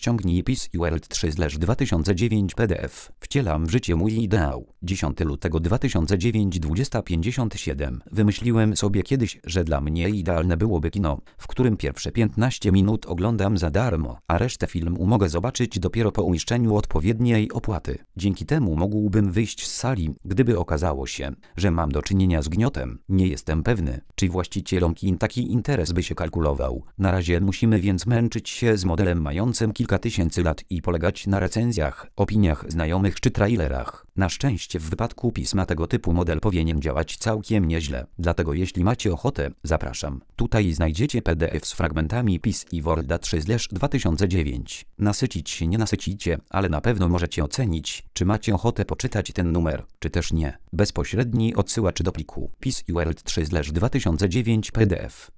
ściągnij PiS World 3/2009 PDF. Wcielam w życie mój ideał. 10 lutego 2009 20:57. Wymyśliłem sobie kiedyś, że dla mnie idealne byłoby kino, w którym pierwsze 15 minut oglądam za darmo, a resztę filmu mogę zobaczyć dopiero po uiszczeniu odpowiedniej opłaty. Dzięki temu mógłbym wyjść z sali, gdyby okazało się, że mam do czynienia z gniotem. Nie jestem pewny, czy właścicielom kin taki interes by się kalkulował. Na razie musimy więc męczyć się z modelem mającym kilka tysięcy lat i polegać na recenzjach, opiniach znajomych czy trailerach. Na szczęście w wypadku pisma tego typu model powinien działać całkiem nieźle. Dlatego jeśli macie ochotę, zapraszam. Tutaj znajdziecie PDF z fragmentami PiS i Worlda 3/2009. Nasycić się nie nasycicie, ale na pewno możecie ocenić, czy macie ochotę poczytać ten numer, czy też nie. Bezpośredni odsyłacz do pliku PiS i World 3/2009 PDF.